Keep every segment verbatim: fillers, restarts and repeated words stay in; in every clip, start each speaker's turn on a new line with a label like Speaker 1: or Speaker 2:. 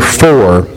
Speaker 1: four.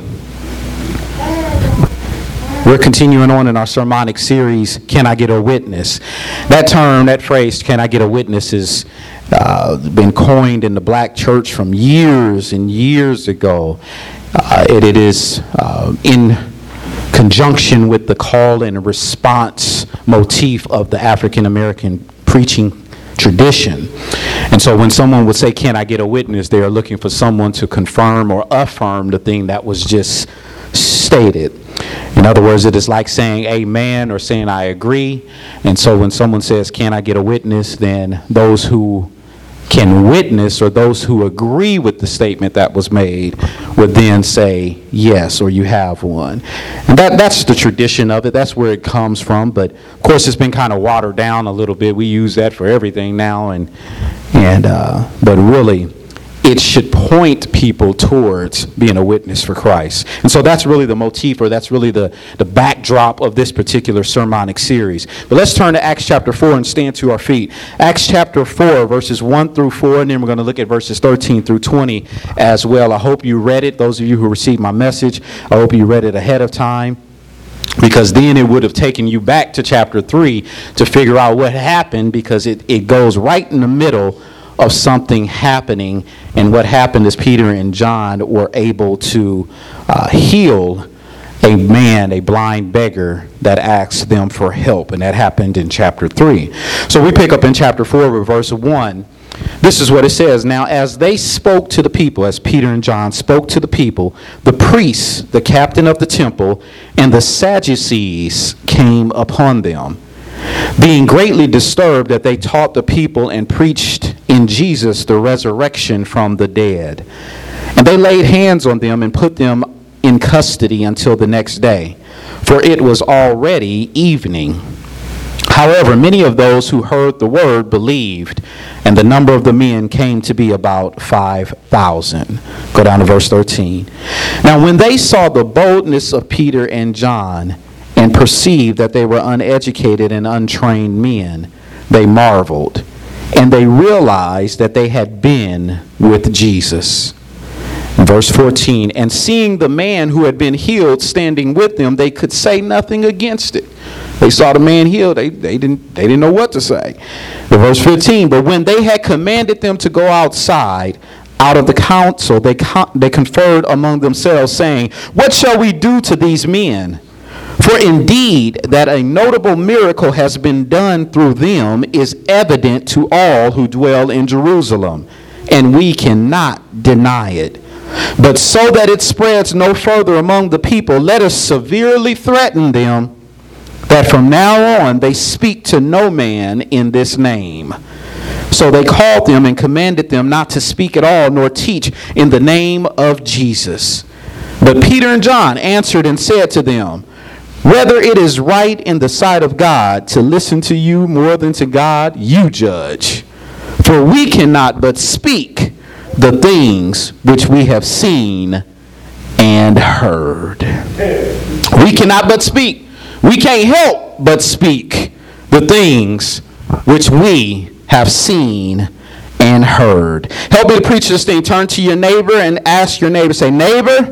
Speaker 1: We're continuing on in our sermonic series, Can I Get a Witness? That term, that phrase, can I get a witness, has uh, been coined in the black church from years and years ago. Uh, it, it is uh, in conjunction with the call and response motif of the African American preaching tradition. And so when someone would say, can I get a witness, they are looking for someone to confirm or affirm the thing that was just stated. In other words, it is like saying amen or saying I agree. And so when someone says, can I get a witness, then those who can witness or those who agree with the statement that was made would then say yes, or you have one. And that that's the tradition of it. That's where it comes from. But of course, it's been kind of watered down a little bit. We use that for everything now, and and uh, but really, it should point people towards being a witness for Christ. And so that's really the motif, or that's really the, the backdrop of this particular sermonic series. But let's turn to Acts chapter four and stand to our feet. Acts chapter four, verses one through four, and then we're going to look at verses thirteen through twenty as well. I hope you read it. Those of you who received my message, I hope you read it ahead of time, because then it would have taken you back to chapter three to figure out what happened, because it, it goes right in the middle of something happening. And what happened is Peter and John were able to uh, heal a man, a blind beggar, that asked them for help. And that happened in chapter three. So we pick up in chapter four with verse one. This is what it says. Now, as they spoke to the people, as Peter and John spoke to the people, the priests, the captain of the temple, and the Sadducees came upon them, being greatly disturbed that they taught the people and preached in Jesus the resurrection from the dead. And they laid hands on them and put them in custody until the next day, for it was already evening. However, many of those who heard the word believed, and the number of the men came to be about five thousand. Go down to verse thirteen. Now when they saw the boldness of Peter and John, and perceived that they were uneducated and untrained men, they marveled, and they realized that they had been with Jesus. Verse fourteen, and seeing the man who had been healed standing with them, they could say nothing against it. They saw the man healed. They, they, didn't, they didn't know what to say. But verse fifteen, but when they had commanded them to go outside, out of the council, they, con- they conferred among themselves, saying, what shall we do to these men? For indeed that a notable miracle has been done through them is evident to all who dwell in Jerusalem, and we cannot deny it. But so that it spreads no further among the people, let us severely threaten them that from now on they speak to no man in this name. So they called them and commanded them not to speak at all, nor teach in the name of Jesus. But Peter and John answered and said to them, whether it is right in the sight of God to listen to you more than to God, you judge. For we cannot but speak the things which we have seen and heard. We cannot but speak. We can't help but speak the things which we have seen and heard. Help me to preach this thing. Turn to your neighbor and ask your neighbor. Say, neighbor.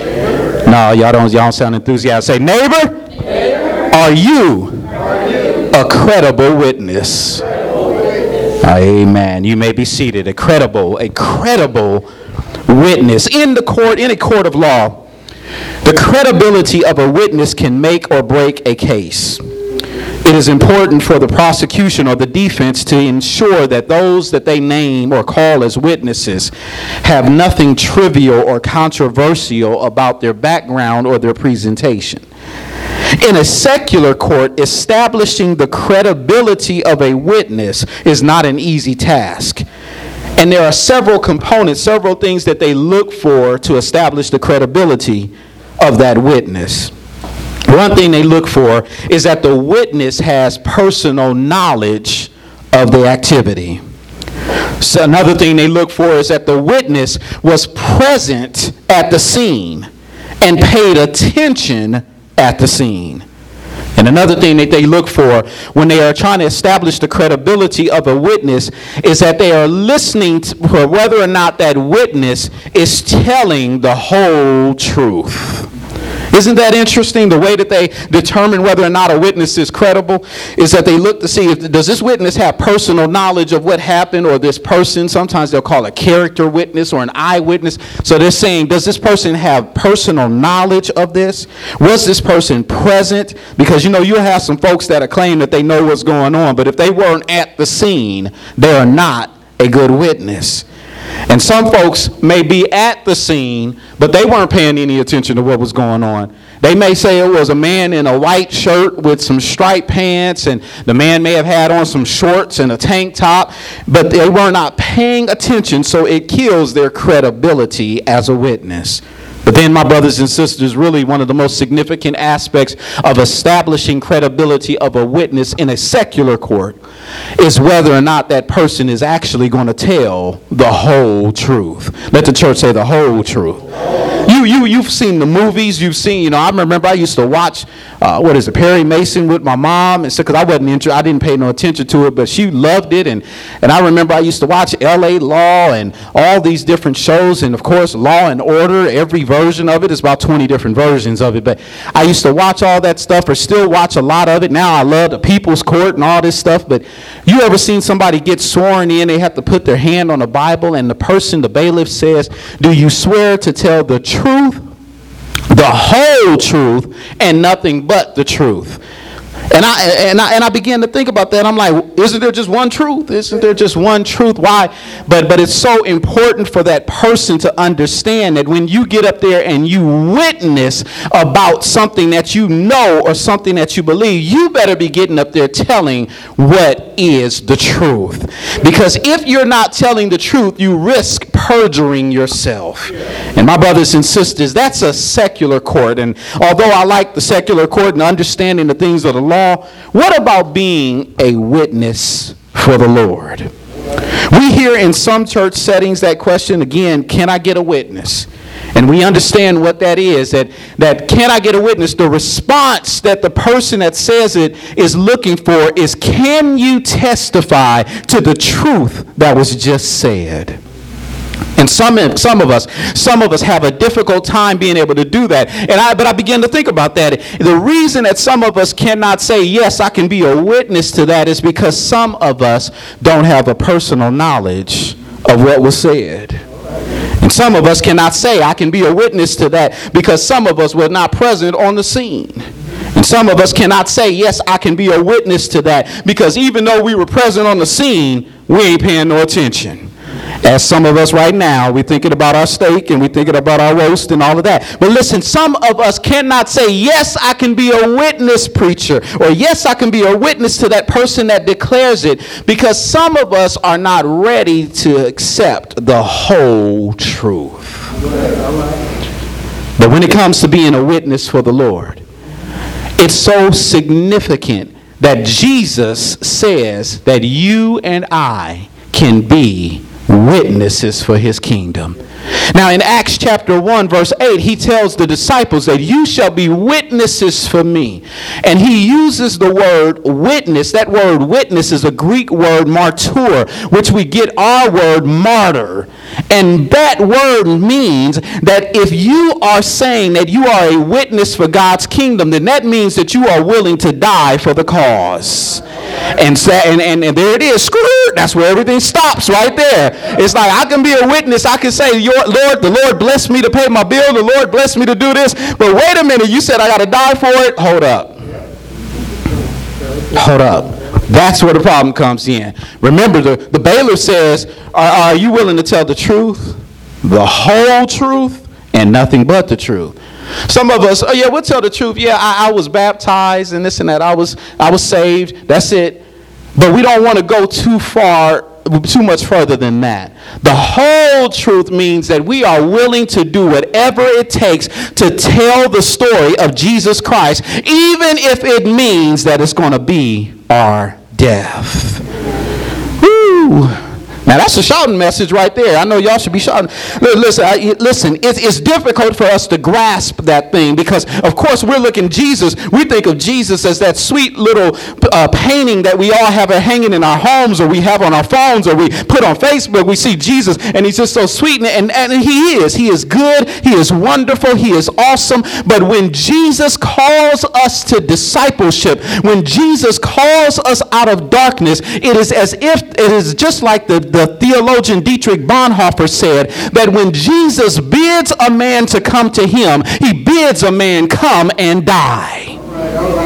Speaker 1: No, y'all don't, y'all don't sound enthusiastic. Say, neighbor, neighbor are, you are you a credible witness? Credible witness. Amen. You may be seated. A credible, a credible witness. In the court, in a court of law, the credibility of a witness can make or break a case. It is important for the prosecution or the defense to ensure that those that they name or call as witnesses have nothing trivial or controversial about their background or their presentation. In a secular court, establishing the credibility of a witness is not an easy task. And there are several components, several things that they look for to establish the credibility of that witness. One thing they look for is that the witness has personal knowledge of the activity. So another thing they look for is that the witness was present at the scene and paid attention at the scene. And another thing that they look for when they are trying to establish the credibility of a witness is that they are listening to for whether or not that witness is telling the whole truth. Isn't that interesting? The way that they determine whether or not a witness is credible is that they look to see if does this witness have personal knowledge of what happened, or this person, sometimes they'll call a character witness or an eyewitness. So they're saying, does this person have personal knowledge of this? Was this person present? Because, you know, you'll have some folks that claim that they know what's going on, but if they weren't at the scene, they are not a good witness. And some folks may be at the scene, but they weren't paying any attention to what was going on. They may say it was a man in a white shirt with some striped pants, and the man may have had on some shorts and a tank top, but they were not paying attention, so it kills their credibility as a witness. But then, my brothers and sisters, really one of the most significant aspects of establishing credibility of a witness in a secular court is whether or not that person is actually going to tell the whole truth. Let the church say the whole truth. You, you, you've seen the movies. You've seen, you know, I remember I used to watch, uh, what is it, Perry Mason with my mom. And so, because I wasn't interested, I didn't pay no attention to it, but she loved it. And, and I remember I used to watch L A Law and all these different shows. And, of course, Law and Order, every version of it is about twenty different versions of it. But I used to watch all that stuff, or still watch a lot of it. Now I love the People's Court and all this stuff. But you ever seen somebody get sworn in? They have to put their hand on the Bible, and the person, the bailiff, says, do you swear to tell the truth, the whole truth, and nothing but the truth? And I and I and I began to think about that. I'm like, isn't there just one truth? Isn't there just one truth? Why? But but it's so important for that person to understand that when you get up there and you witness about something that you know or something that you believe, you better be getting up there telling what is the truth. Because if you're not telling the truth, you risk perjuring yourself. And my brothers and sisters, that's a secular court. And although I like the secular court and understanding the things of the law, what about being a witness for the Lord? We hear in some church settings that question again, can I get a witness? And we understand what that is, that, that can I get a witness? The response that the person that says it is looking for is, can you testify to the truth that was just said? And some some of us, some of us have a difficult time being able to do that. And I, but I began to think about that. The reason that some of us cannot say, yes, I can be a witness to that, is because some of us don't have a personal knowledge of what was said. And some of us cannot say, I can be a witness to that, because some of us were not present on the scene. And some of us cannot say, yes, I can be a witness to that, because even though we were present on the scene, we ain't paying no attention. As some of us right now, we're thinking about our steak and we're thinking about our roast and all of that. But listen, some of us cannot say, yes, I can be a witness, preacher, or yes, I can be a witness to that person that declares it, because some of us are not ready to accept the whole truth. But when it comes to being a witness for the Lord, it's so significant that Jesus says that you and I can be witnesses for his kingdom. Now in Acts chapter one verse eight, he tells the disciples that you shall be witnesses for me. And he uses the word witness. That word witness is a Greek word martyr, which we get our word martyr. And that word means that if you are saying that you are a witness for God's kingdom, then that means that you are willing to die for the cause. And, say, and, and, and there it is. Screw, that's where everything stops right there. It's like I can be a witness. I can say, Your, Lord, the Lord blessed me to pay my bill. The Lord blessed me to do this. But wait a minute. You said I got to die for it? Hold up. Hold up. That's where the problem comes in. Remember, the, the bailiff says, are, are you willing to tell the truth, the whole truth, and nothing but the truth? Some of us, oh yeah, we'll tell the truth. Yeah, I, I was baptized and this and that. I was, I was saved. That's it. But we don't want to go too far, too much further than that. The whole truth means that we are willing to do whatever it takes to tell the story of Jesus Christ, even if it means that it's going to be our death. Woo! Now that's a shouting message right there. I know y'all should be shouting. Listen, I, listen. It's, it's difficult for us to grasp that thing because, of course, we're looking Jesus. We think of Jesus as that sweet little uh, painting that we all have hanging in our homes, or we have on our phones, or we put on Facebook. We see Jesus, and he's just so sweet, and, and, and he is. He is good. He is wonderful. He is awesome. But when Jesus calls us to discipleship, when Jesus calls us out of darkness, it is as if it is just like the, the The theologian Dietrich Bonhoeffer said that when Jesus bids a man to come to him, he bids a man come and die. All right, all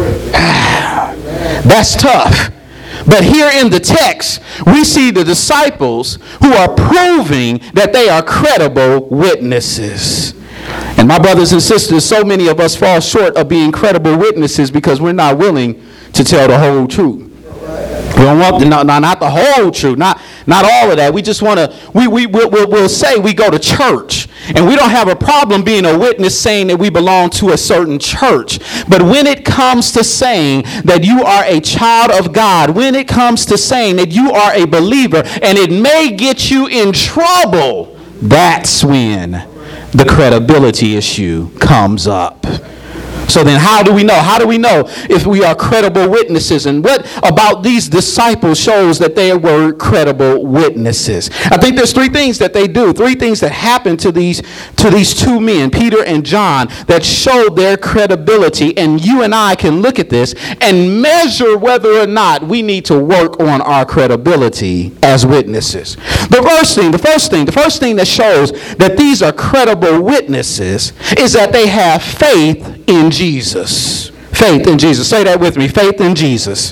Speaker 1: right. That's tough. But here in the text, we see the disciples who are proving that they are credible witnesses. And my brothers and sisters, so many of us fall short of being credible witnesses because we're not willing to tell the whole truth. We don't want the, not, not the whole truth, not not all of that. We just want to, we, we, we'll, we'll, we'll say we go to church, and we don't have a problem being a witness saying that we belong to a certain church. But when it comes to saying that you are a child of God, when it comes to saying that you are a believer, and it may get you in trouble, that's when the credibility issue comes up. So then how do we know? How do we know if we are credible witnesses? And what about these disciples shows that they were credible witnesses? I think there's three things that they do, three things that happen to these to these two men, Peter and John, that show their credibility. And you and I can look at this and measure whether or not we need to work on our credibility as witnesses. The first thing, the first thing, the first thing that shows that these are credible witnesses is that they have faith in Jesus. Faith in Jesus. Say that with me. Faith in Jesus.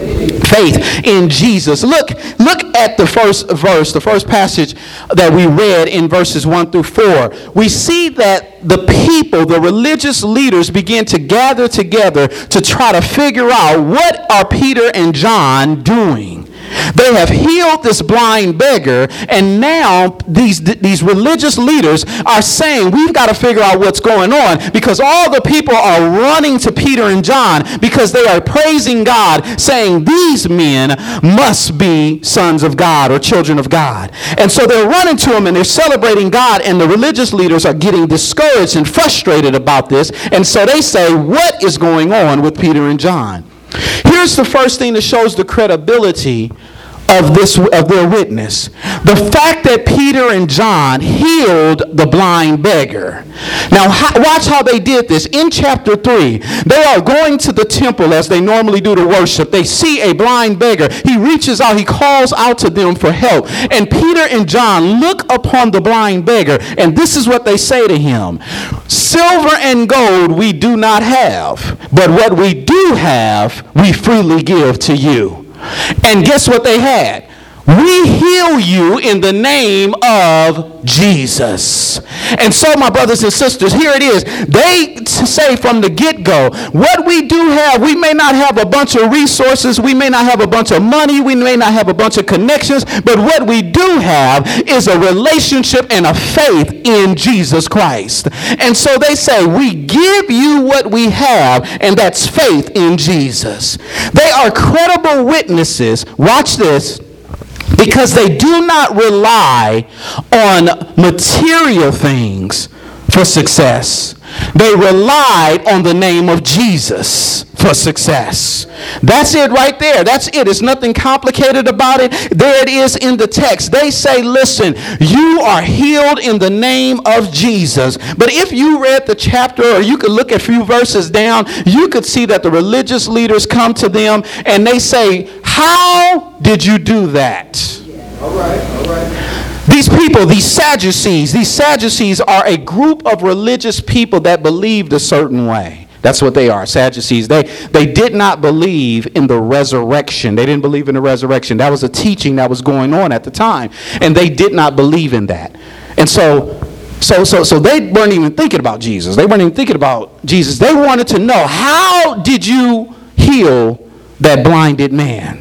Speaker 1: Faith in Jesus. Look, look at the first verse, the first passage that we read in verses one through four. We see that the people, the religious leaders, begin to gather together to try to figure out what are Peter and John doing. They have healed this blind beggar, and now these these religious leaders are saying, we've got to figure out what's going on, because all the people are running to Peter and John because they are praising God, saying these men must be sons of God or children of God. And so they're running to him and they're celebrating God, and the religious leaders are getting discouraged and frustrated about this. And so they say, what is going on with Peter and John? Here's the first thing that shows the credibility of this of their witness. The fact that Peter and John healed the blind beggar. Now watch how they did this. In chapter three, they are going to the temple as they normally do to worship. They see a blind beggar. He reaches out, he calls out to them for help. And Peter and John look upon the blind beggar, and this is what they say to him. Silver and gold we do not have, but what we do have, we freely give to you. And guess what they had? We heal you in the name of Jesus. And so, my brothers and sisters, here it is. They say from the get-go, what we do have, we may not have a bunch of resources, we may not have a bunch of money, we may not have a bunch of connections, but what we do have is a relationship and a faith in Jesus Christ. And so they say, we give you what we have, and that's faith in Jesus. They are credible witnesses. Watch this. Because they do not rely on material things for success. They relied on the name of Jesus for success. That's it right there. That's it. It's nothing complicated about it. There it is in the text. They say, listen, you are healed in the name of Jesus. But if you read the chapter, or you could look a few verses down, you could see that the religious leaders come to them and they say, how did you do that? All right, all right. These people, these Sadducees, these Sadducees are a group of religious people that believed a certain way. That's what they are, Sadducees. They, they did not believe in the resurrection. They didn't believe in the resurrection. That was a teaching that was going on at the time, and they did not believe in that. And so, so, so, so they weren't even thinking about Jesus. They weren't even thinking about Jesus. They wanted to know, how did you heal that blinded man?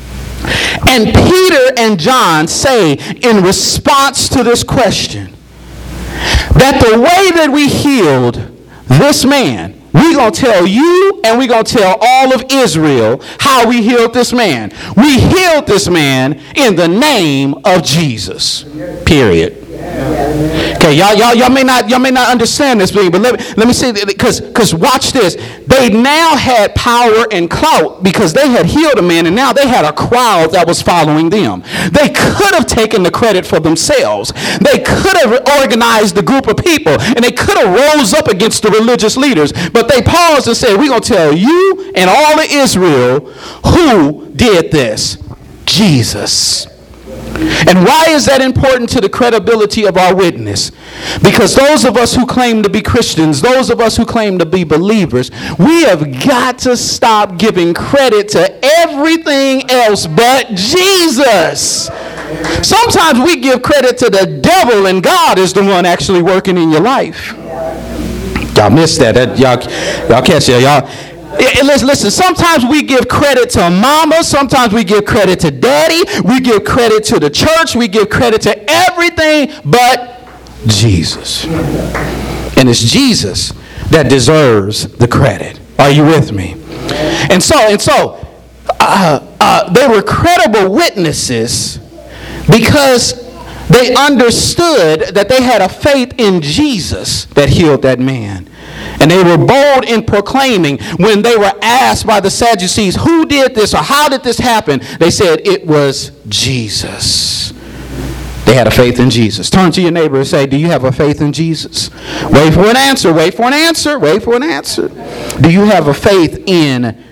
Speaker 1: And Peter and John say in response to this question that the way that we healed this man we're going to tell you and we're going to tell all of Israel how we healed this man. We healed this man in the name of Jesus. Period. Okay, y'all, y'all, y'all may not, y'all may not understand this thing, but let me, let me say, because, because watch this. They now had power and clout because they had healed a man, and now they had a crowd that was following them. They could have taken the credit for themselves. They could have organized a group of people, and they could have rose up against the religious leaders. But they paused and said, "We're gonna tell you and all of Israel who did this: Jesus." And why is that important to the credibility of our witness? Because those of us who claim to be Christians, those of us who claim to be believers, we have got to stop giving credit to everything else but Jesus. Sometimes we give credit to the devil, and God is the one actually working in your life. Y'all missed that. that y'all, y'all catch that, y'all. Listen, listen, sometimes we give credit to mama, sometimes we give credit to daddy, we give credit to the church, we give credit to everything but Jesus. And it's Jesus that deserves the credit. Are you with me? And so, and so, uh, uh, they were credible witnesses because they understood that they had a faith in Jesus that healed that man. And they were bold in proclaiming when they were asked by the Sadducees, who did this or how did this happen? They said it was Jesus. They had a faith in Jesus. Turn to your neighbor and say, do you have a faith in Jesus? Wait for an answer. Wait for an answer. Wait for an answer. Do you have a faith in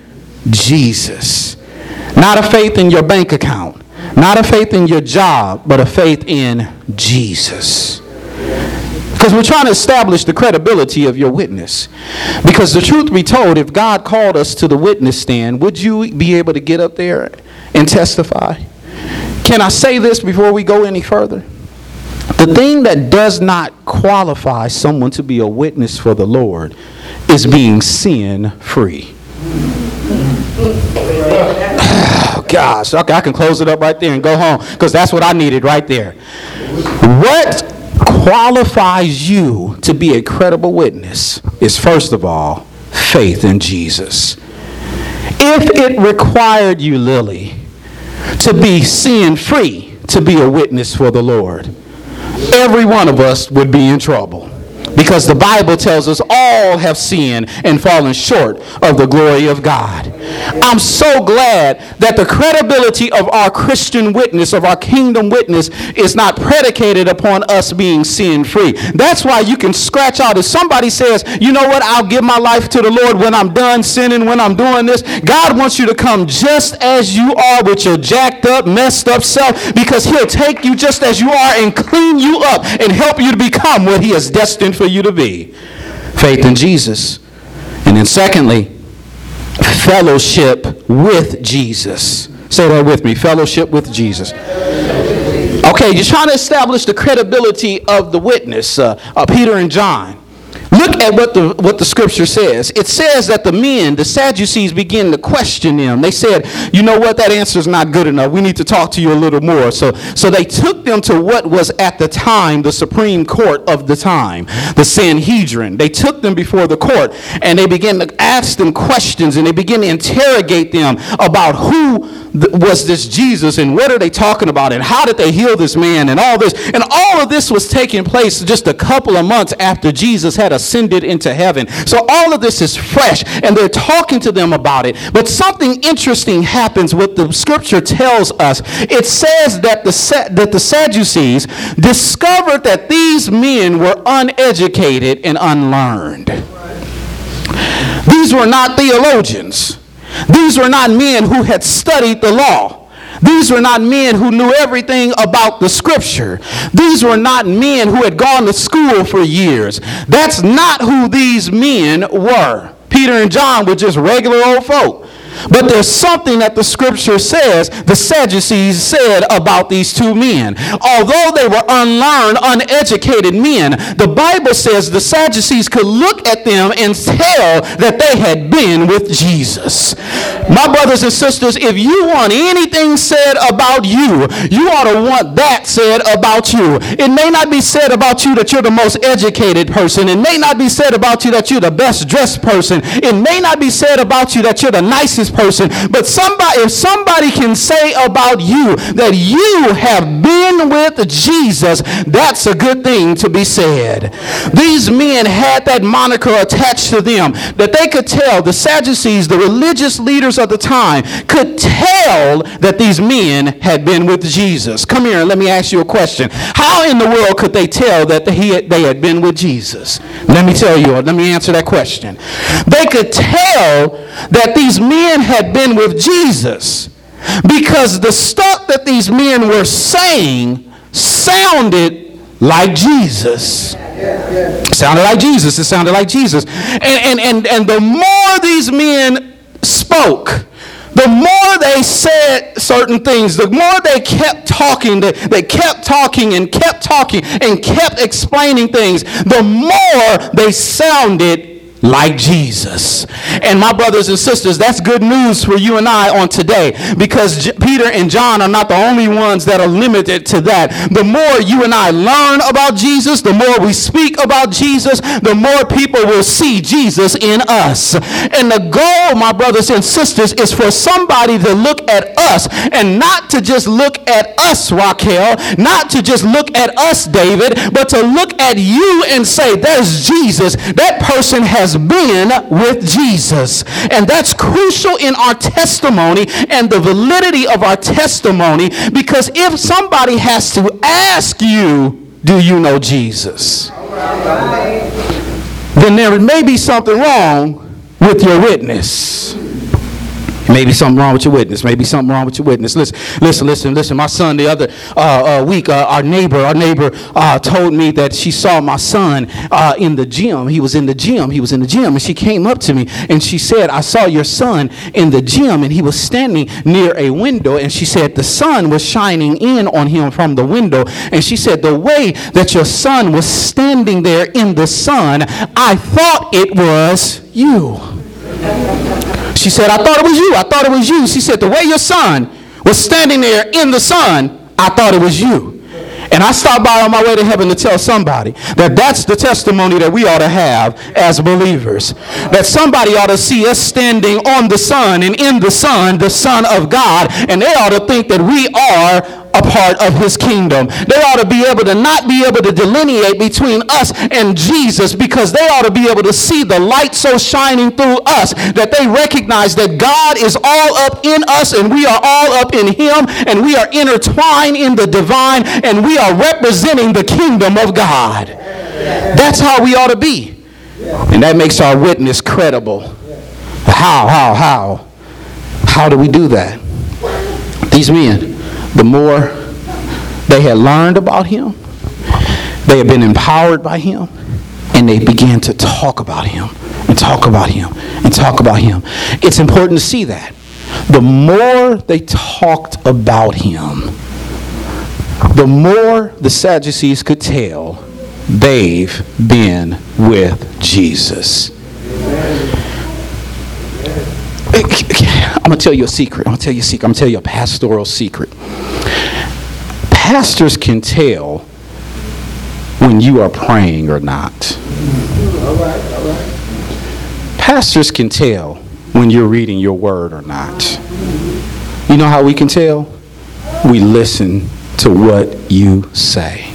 Speaker 1: Jesus? Not a faith in your bank account. Not a faith in your job, but a faith in Jesus. Because we're trying to establish the credibility of your witness. Because the truth be told, if God called us to the witness stand, would you be able to get up there and testify? Can I say this before we go any further? The thing that does not qualify someone to be a witness for the Lord is being sin free. Oh, gosh, okay, I can close it up right there and go home because that's what I needed right there. What qualifies you to be a credible witness is, first of all, faith in Jesus. If it required you, Lily, to be sin-free to be a witness for the Lord, every one of us would be in trouble. Because the Bible tells us all have sinned and fallen short of the glory of God. I'm so glad that the credibility of our Christian witness, of our kingdom witness, is not predicated upon us being sin-free. That's why you can scratch out. If somebody says, you know what, I'll give my life to the Lord when I'm done sinning, when I'm doing this, God wants you to come just as you are with your jacked up, messed up self, because he'll take you just as you are and clean you up and help you to become what he has destined for you to be. Faith in Jesus. And then secondly, fellowship with Jesus. Say that with me. Fellowship with Jesus. Okay, you're trying to establish the credibility of the witness, uh, uh, Peter and John. Look at what the what the scripture says. It says that the men, the Sadducees, began to question them. They said, you know what, that answer is not good enough. We need to talk to you a little more. So, so they took them to what was at the time the Supreme Court of the time, the Sanhedrin. They took them before the court and they began to ask them questions and they began to interrogate them about who th- was this Jesus and what are they talking about and how did they heal this man and all this. And all of this was taking place just a couple of months after Jesus had ascended into heaven. So all of this is fresh and they're talking to them about it. But something interesting happens. What the scripture tells us. It says that the that the Sadducees discovered that these men were uneducated and unlearned. These were not theologians. These were not men who had studied the law. These were not men who knew everything about the scripture. These were not men who had gone to school for years. That's not who these men were. Peter and John were just regular old folk. But there's something that the scripture says the Sadducees said about these two men. Although they were unlearned, uneducated men, the Bible says the Sadducees could look at them and tell that they had been with Jesus. My brothers and sisters, if you want anything said about you, you ought to want that said about you. It may not be said about you that you're the most educated person. It may not be said about you that you're the best dressed person. It may not be said about you that you're the nicest person. But somebody, if somebody can say about you that you have been with Jesus, that's a good thing to be said. These men had that moniker attached to them that they could tell. The Sadducees, the religious leaders of the time, could tell that these men had been with Jesus. Come here and let me ask you a question. How in the world could they tell that he had, they had been with Jesus? Let me tell you, let me answer that question. They could tell that these men had been with Jesus because the stuff that these men were saying sounded like Jesus. It sounded like Jesus. It sounded like Jesus. And, and, and, and the more these men spoke, the more they said certain things, the more they kept talking, they, they kept talking and kept talking and kept explaining things, the more they sounded like Jesus. And my brothers and sisters, that's good news for you and I on today, because J- Peter and John are not the only ones that are limited to that. The more you and I learn about Jesus, the more we speak about Jesus, the more people will see Jesus in us. And the goal, my brothers and sisters, is for somebody to look at us and not to just look at us, Raquel, not to just look at us, David, but to look at you and say, there's Jesus. That person has been with Jesus. And that's crucial in our testimony and the validity of our testimony, because if somebody has to ask you, do you know Jesus? Then there may be something wrong with your witness. Maybe something wrong with your witness. Maybe something wrong with your witness. Listen, listen, listen, listen. My son the other uh, uh, week, uh, our neighbor, our neighbor uh, told me that she saw my son uh, in the gym. He was in the gym. He was in the gym. And she came up to me and she said, I saw your son in the gym and he was standing near a window. And she said the sun was shining in on him from the window. And she said the way that your son was standing there in the sun, I thought it was you. She said, I thought it was you. I thought it was you. She said, the way your son was standing there in the sun, I thought it was you. And I stopped by on my way to heaven to tell somebody that that's the testimony that we ought to have as believers. That somebody ought to see us standing on the sun and in the sun, the Son of God, and they ought to think that we are a part of his kingdom. They ought to be able to not be able to delineate between us and Jesus, because they ought to be able to see the light so shining through us that they recognize that God is all up in us and we are all up in him, and we are intertwined in the divine, and we are representing the kingdom of God. That's how we ought to be. And that makes our witness credible. How, how, how? How do we do that? These men, the more they had learned about him, they had been empowered by him, and they began to talk about him and talk about him and talk about him. It's important to see that. The more they talked about him, the more the Sadducees could tell they've been with Jesus. I'm going to tell you a secret. I'm going to tell you a secret. I'm going to tell you a pastoral secret. Pastors can tell when you are praying or not. All right, all right. Pastors can tell when you're reading your word or not. You know how we can tell? We listen to what you say.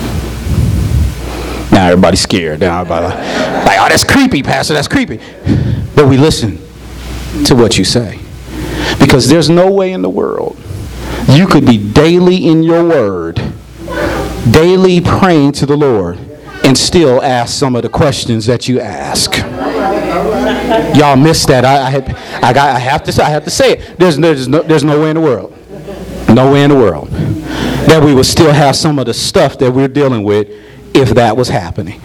Speaker 1: Now everybody's scared. Now everybody like, oh, that's creepy, Pastor. That's creepy. But we listen to what you say. Because there's no way in the world you could be daily in your word, daily praying to the Lord, and still ask some of the questions that you ask. Y'all missed that. I, I, had, I, got, I have to say. I have to say it. There's, there's no, there's no way in the world, no way in the world, that we would still have some of the stuff that we're dealing with if that was happening.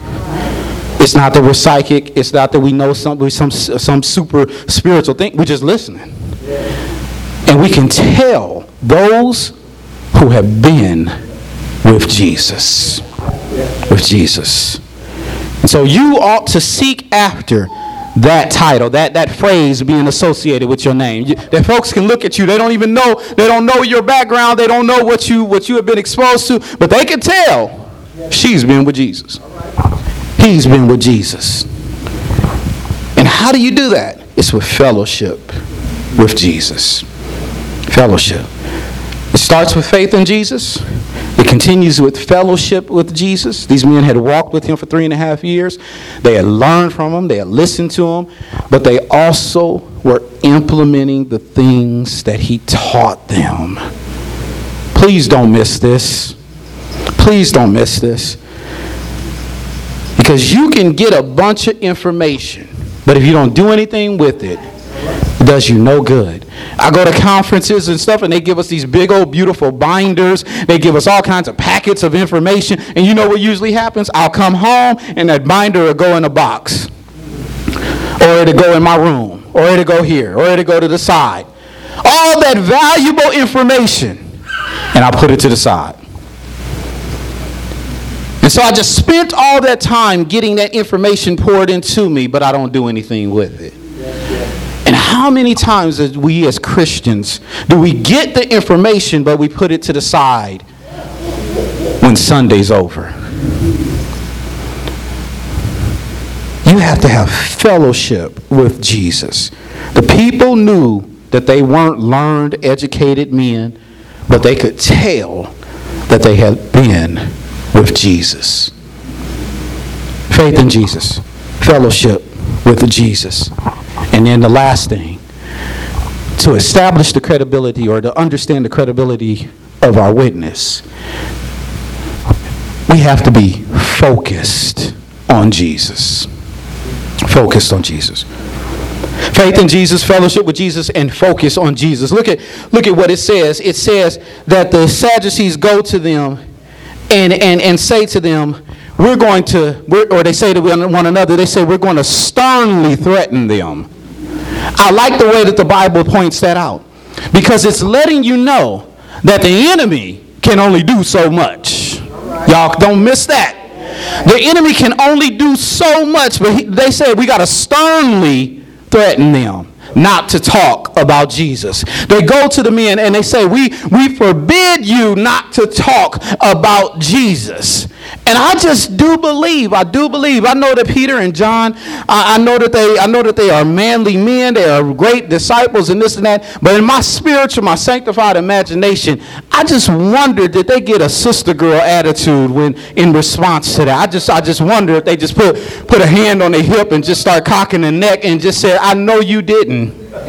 Speaker 1: It's not that we're psychic. It's not that we know some some some super spiritual thing. We're just listening. And we can tell those who have been with Jesus. With Jesus. And so you ought to seek after that title, that, that phrase being associated with your name. You, that folks can look at you. They don't even know. They don't know your background. They don't know what you what you have been exposed to. But they can tell she's been with Jesus. He's been with Jesus. And how do you do that? It's with fellowship with Jesus. Fellowship. It starts with faith in Jesus. It continues with fellowship with Jesus. These men had walked with him for three and a half years. They had learned from him. They had listened to him. But they also were implementing the things that he taught them. Please don't miss this. Please don't miss this. Because you can get a bunch of information, but if you don't do anything with it, it does you no good. I go to conferences and stuff, and they give us these big old beautiful binders. They give us all kinds of packets of information. And you know what usually happens? I'll come home, and that binder will go in a box. Or it'll go in my room. Or it'll go here. Or it'll go to the side. All that valuable information, and I put it to the side. And so I just spent all that time getting that information poured into me, but I don't do anything with it. And how many times do we as Christians, do we get the information, but we put it to the side when Sunday's over? You have to have fellowship with Jesus. The people knew that they weren't learned, educated men, but they could tell that they had been with Jesus. Faith in Jesus. Fellowship with Jesus. And then the last thing, to establish the credibility or to understand the credibility of our witness, we have to be focused on Jesus. Focused on Jesus. Faith in Jesus, fellowship with Jesus, and focus on Jesus. Look at, look at what it says. It says that the Sadducees go to them and, and, and say to them, we're going to, we're, or they say to one another, they say, we're going to sternly threaten them. I like the way that the Bible points that out, because it's letting you know that the enemy can only do so much. Y'all don't miss that. The enemy can only do so much, but he, they said we got to sternly threaten them not to talk about Jesus. They go to the men and they say, we, we forbid you not to talk about Jesus. And I just do believe, I do believe, I know that Peter and John, I, I know that they I know that they are manly men, they are great disciples and this and that, but in my spiritual, my sanctified imagination, I just wonder, did they get a sister girl attitude when in response to that? I just I just wonder if they just put, put a hand on their hip and just start cocking the neck and just said, I know you didn't.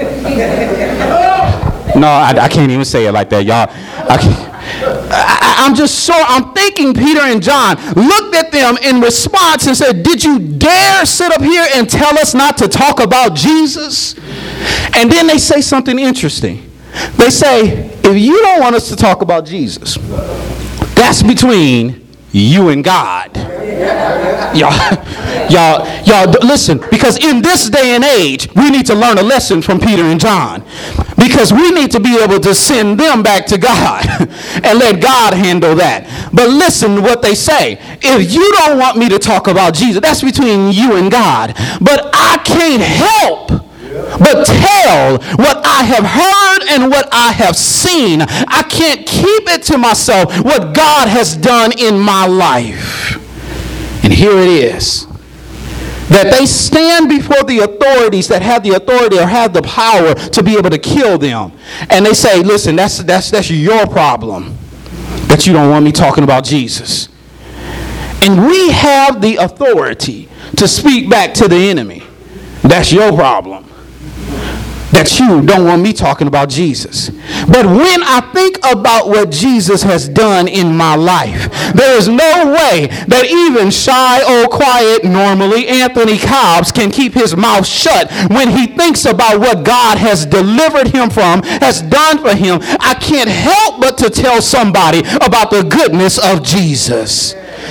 Speaker 1: No, I, I can't even say it like that, y'all. I can't. I, I'm just so, I'm thinking Peter and John looked at them in response and said, did you dare sit up here and tell us not to talk about Jesus? And then they say something interesting. They say, if you don't want us to talk about Jesus, that's between you and God. Y'all, y'all, y'all, listen, because in this day and age, we need to learn a lesson from Peter and John. Because we need to be able to send them back to God and let God handle that. But listen to what they say. If you don't want me to talk about Jesus, that's between you and God. But I can't help but tell what I have heard and what I have seen. I can't keep it to myself what God has done in my life. And here it is. That they stand before the authorities that have the authority or have the power to be able to kill them. And they say, listen, that's, that's, that's your problem, that you don't want me talking about Jesus. And we have the authority to speak back to the enemy. That's your problem, that you don't want me talking about Jesus. But when I think about what Jesus has done in my life, there is no way that even shy, old, quiet, normally Anthony Cobbs can keep his mouth shut when he thinks about what God has delivered him from, has done for him. I can't help but to tell somebody about the goodness of Jesus.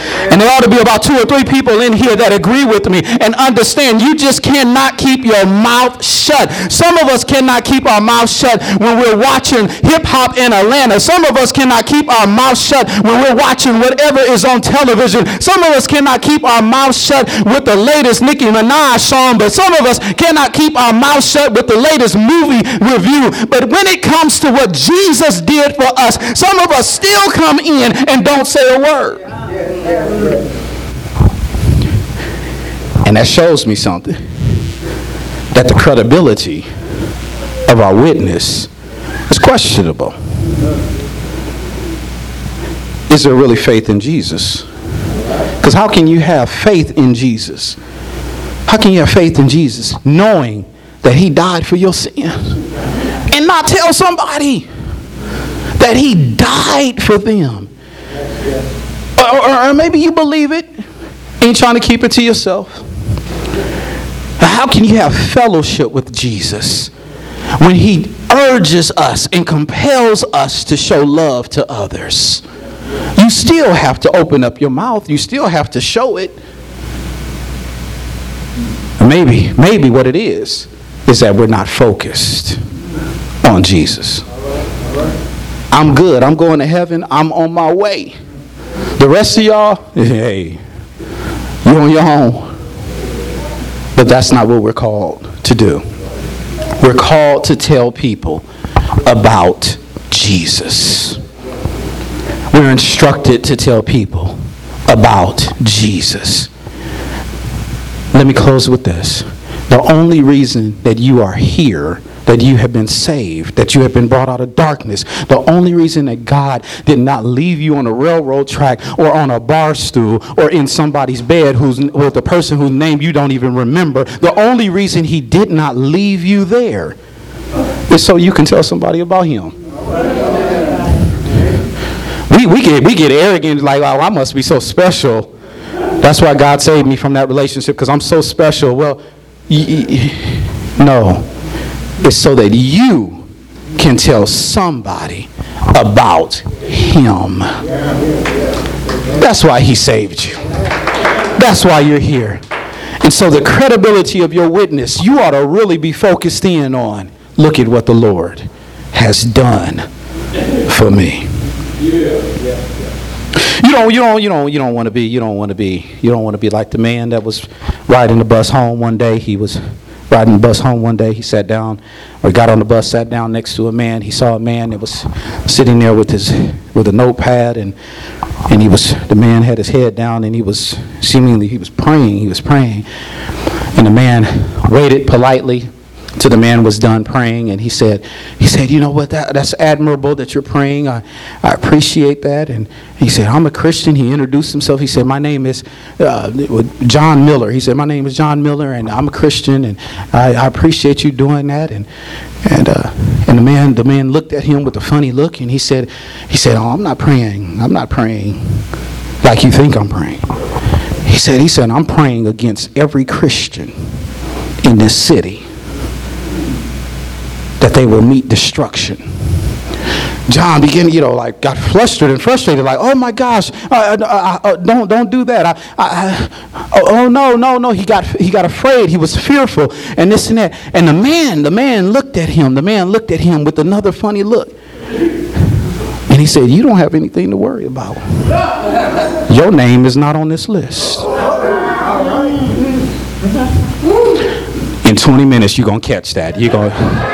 Speaker 1: And there ought to be about two or three people in here that agree with me and understand you just cannot keep your mouth shut. Some of us cannot keep our mouth shut when we're watching hip hop in Atlanta. Some of us cannot keep our mouth shut when we're watching whatever is on television. Some of us cannot keep our mouth shut with the latest Nicki Minaj song, but some of us cannot keep our mouth shut with the latest movie review. But when it comes to what Jesus did for us, some of us still come in and don't say a word. And that shows me something, that the credibility of our witness is questionable. Is there really faith in Jesus? Because how can you have faith in Jesus? How can you have faith in Jesus knowing that he died for your sin and not tell somebody that he died for them? Or, or, or maybe you believe it, ain't trying to keep it to yourself. How can you have fellowship with Jesus when he urges us and compels us to show love to others? You still have to open up your mouth. You still have to show it. Maybe, maybe what it is, is that we're not focused on Jesus. I'm good. I'm going to heaven. I'm on my way. The rest of y'all, hey, you're on your own. But that's not what we're called to do. We're called to tell people about Jesus. We're instructed to tell people about Jesus. Let me close with this. The only reason that you are here, that you have been saved, that you have been brought out of darkness, the only reason that God did not leave you on a railroad track or on a bar stool or in somebody's bed who's with a person whose name you don't even remember, the only reason he did not leave you there is so you can tell somebody about him. We, we get we get arrogant, like, oh, I must be so special. That's why God saved me from that relationship, because I'm so special. Well, y- y- no. It's so that you can tell somebody about him. That's why he saved you. That's why you're here. And so the credibility of your witness, you ought to really be focused in on, look at what the Lord has done for me. You don't, you don't, you don't, you don't want to be, you don't want to be, you don't want to be like the man that was riding the bus home one day. He was riding the bus home one day. He sat down, or got on the bus, sat down next to a man. He saw a man that was sitting there with his, with a notepad, and and he was, the man had his head down, and he was seemingly, he was praying, he was praying. And the man waited politely till the man was done praying, and he said, he said, you know what, that, that's admirable that you're praying. I, I appreciate that. And he said, I'm a Christian. He introduced himself. He said, my name is uh, John Miller. He said, my name is John Miller, and I'm a Christian, and I, I appreciate you doing that. And and uh, and the man, the man looked at him with a funny look, and he said, he said, oh, I'm not praying. I'm not praying like you think I'm praying. He said, he said, I'm praying against every Christian in this city, that they will meet destruction. John began, you know, like got flustered and frustrated, like, oh my gosh, uh, uh, uh, don't don't do that. I, I, I, oh, oh no, no, no. He got he got afraid. He was fearful, and this and that. And the man, the man looked at him. The man looked at him with another funny look, and he said, "You don't have anything to worry about. Your name is not on this list. In twenty minutes, you're gonna catch that. You're gonna."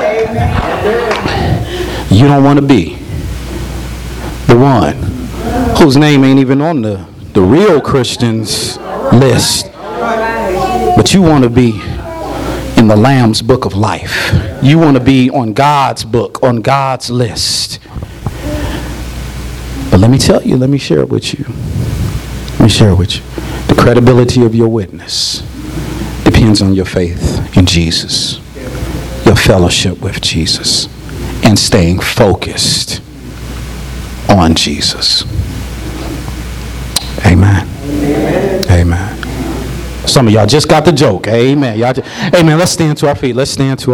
Speaker 1: You don't want to be the one whose name ain't even on the, the real Christians list. But you want to be in the Lamb's book of life. You want to be on God's book, on God's list. But let me tell you, let me share it with you. Let me share it with you. The credibility of your witness depends on your faith in Jesus, your fellowship with Jesus, and staying focused on Jesus. Amen. Amen. Amen. Some of y'all just got the joke. Amen. Y'all just, amen. Let's stand to our feet. Let's stand to our